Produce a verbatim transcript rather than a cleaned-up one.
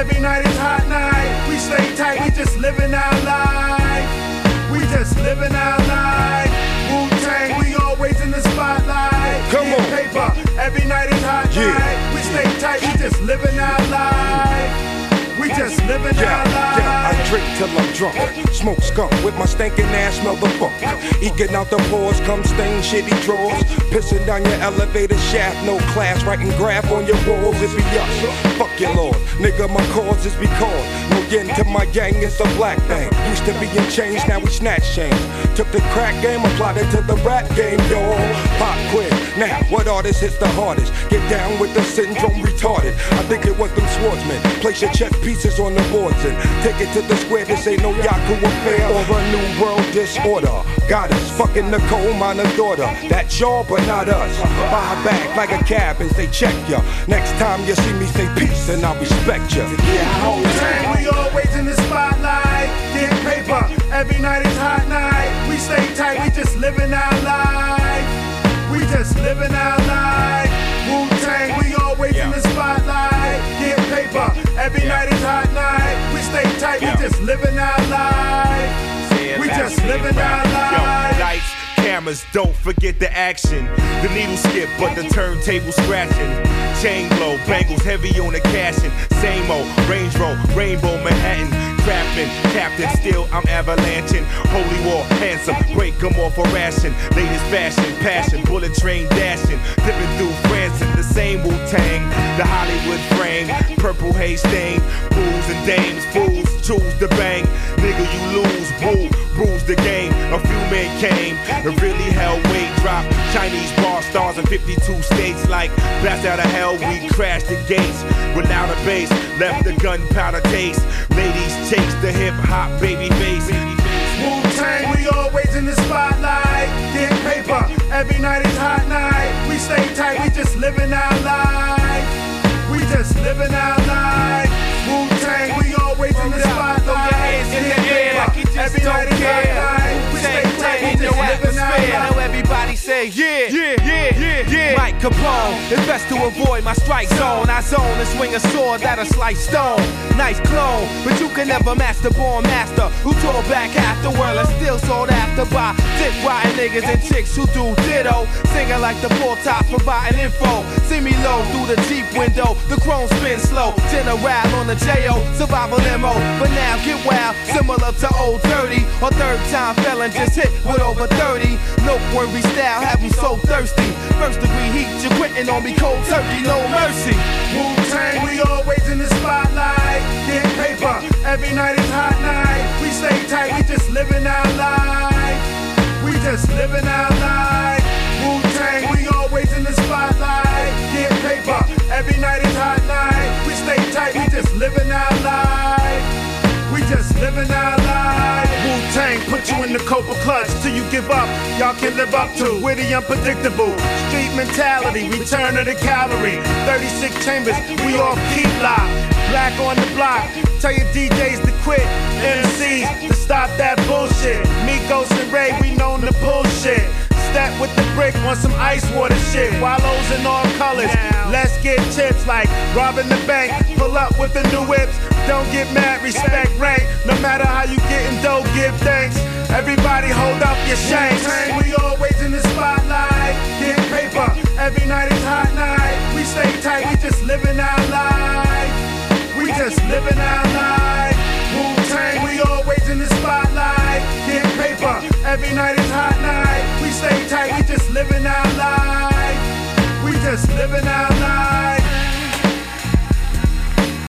every night is hot night. We stay tight, we just living our life. We just living our life. Wu-Tang, we always in the spotlight. Come on. Paper, every night is hot Yeah. night. We stay tight, we just living our life. We just living Yeah, our life. yeah, I drink till I'm drunk. Smoke skunk with my stinking ass, smell the funk. Eking out the pores, come stain shitty drawers. Pissing down your elevator shaft, no class, writing graph on your walls. It be us. Fuck your lord, nigga, my cause is because no yin to my gang, it's a black thing. Used to be in chains, now we snatch chains. Took the crack game, applied it to the rap game, y'all. Pop quiz, now what artist hits the hardest? Get down with the syndrome retarded. I think it was them swordsmen. Place your chess pieces on the boards and take it to the square. This ain't no Yaku affair or a new world disorder. Got us fucking the coal miner's daughter. That's y'all, but not us. Buy back like a cab and say check ya. Next time you see me, say peace and I respect ya. Yeah, whole time we always in the spotlight. Getting paper, every night is hot night. We stay tight, we just living our life. We just living our life. Wu-Tang, we always in the spotlight. Getting paper, every night is hot night. We stay tight, we just living our life. We just living our life. Yo, lights, cameras, don't forget the action. The needle skip, but the turntable scratching. Chain blow, bangles heavy on the cashin'. Same old Range Rover, Rainbow Manhattan. Craftsman, captain, still I'm avalanching. Holy war, handsome, break them off a ration. Latest fashion, passion, bullet train dashing. Dipping through France in the same Wu-Tang. The Hollywood frame, purple haze stain. Fools and dames, fools choose to bang. Nigga, you lose, woo, bruise the game. A few men came, and really hell weight drop. Chinese bar stars in fifty-two states. Like, blast out of hell, we crashed the gates. Without a bass, left the gunpowder taste. Ladies chase the hip hop baby face. Wu-Tang, we always in the spotlight. Getting paper, every night is hot night. We stay tight, we just living our life. We just living our life. Wu-Tang, we always in the spotlight. Getting paper, every night is hot night. We stay tight, we just living our life. Now everybody say yeah, yeah, yeah, yeah, yeah. Mike Capone, it's best to avoid my strike zone. I zone and swing a sword that'll slice stone. Nice clone, but you can never master born master who tore back half the world and still sold after by dick riding niggas and chicks who do ditto. Singing like the full top providing info. See me low through the Jeep window, the chrome spin slow. General on the J O, survival limo. But now get wild, similar to old dirty. Or third time felon just hit with over thirty. Noteworthy style, have me so thirsty. First degree heat, you're quitting on me cold turkey, no mercy. Wu-Tang, we always in the spotlight. Getting paper, every night is hot night. We stay tight, we just living our life. We just living our life. Wu-Tang, we always in the spotlight. Getting paper, every night is hot night. We stay tight, we just living our life. We just living our life. Wu-Tang, put you in the Copa clutch till you give up. Y'all can live up to witty, unpredictable street mentality. Return of the cavalry. thirty-six chambers, we off keep lock. Black on the block. Tell your D Js to quit. M Cs to stop that bullshit. Migos and Ray, we known to bullshit. Step with the brick on some ice water shit. Wallows in all colors. Let's get chips like robbing the bank. Pull up with the new whips. Don't get mad, respect rank. No matter how you getting dough, give thanks. Everybody hold up your shanks. We always in the spotlight. Getting paper, every night is hot night. We stay tight, we just living our life. We just living our life. Wu-Tang, we always in the spotlight. Getting paper, every night is hot night. We stay tight, we just living our